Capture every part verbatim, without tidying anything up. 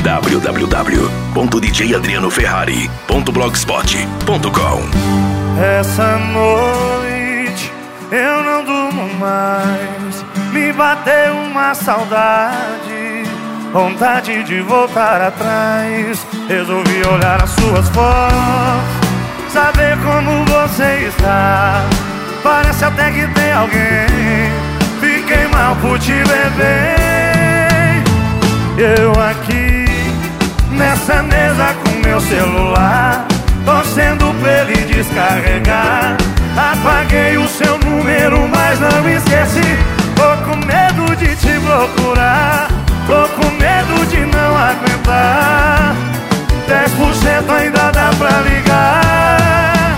w w w ponto d j adriano ferrari ponto blogspot ponto com. Essa noite eu não durmo mais, me bateu uma saudade, vontade de voltar atrás. Resolvi olhar as suas fotos, saber como você está. Parece até que tem alguém, fiquei mal por te ver bem. Eu aqui nessa mesa com meu celular, torcendo pra ele descarregar. Apaguei o seu número, mas não esqueci. Tô com medo de te procurar, tô com medo de não aguentar. Dez por cento ainda dá pra ligar.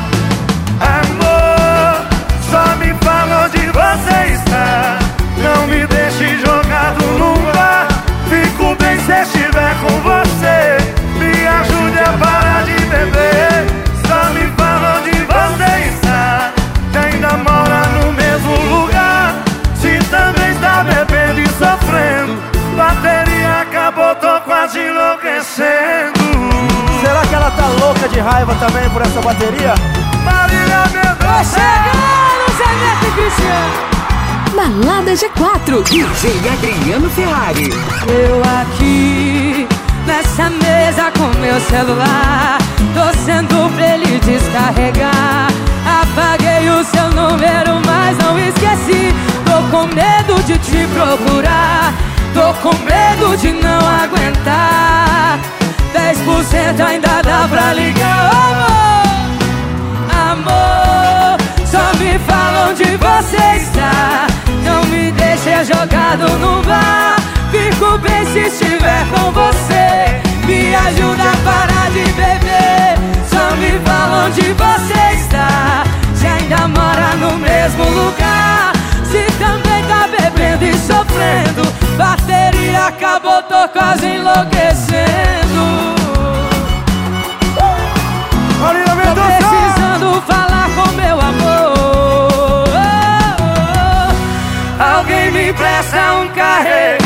Amor, só me fala onde você está, não me deixe jogado no bar. Fico bem se estiver com você, me ajude a parar de beber. Só me fala onde você está, se ainda mora no mesmo lugar, se também está bebendo e sofrendo. Bateria acabou, tô quase enlouquecendo. Será que ela tá louca de raiva também por essa bateria? Marília Mendonça! Chegando, Zé Neto e Cristiano. Balada G quatro, D J Adriano Ferrari. Eu aqui nessa mesa com meu celular, torcendo pra ele descarregar. Apaguei o seu número, mas não esqueci. Tô com medo de te procurar, tô com medo de não aguentar. Dez por cento ainda dá pra ligar. Amor, amor, só me fala onde você está, não me deixe jogado no bar. Fico bem se estiver com você, me ajuda a parar de beber. Só me fala onde você está, se ainda mora no mesmo lugar, se também tá bebendo e sofrendo. Bateria acabou, tô quase enlouquecendo. Tô precisando falar com meu amor. Alguém me empresta um carregador.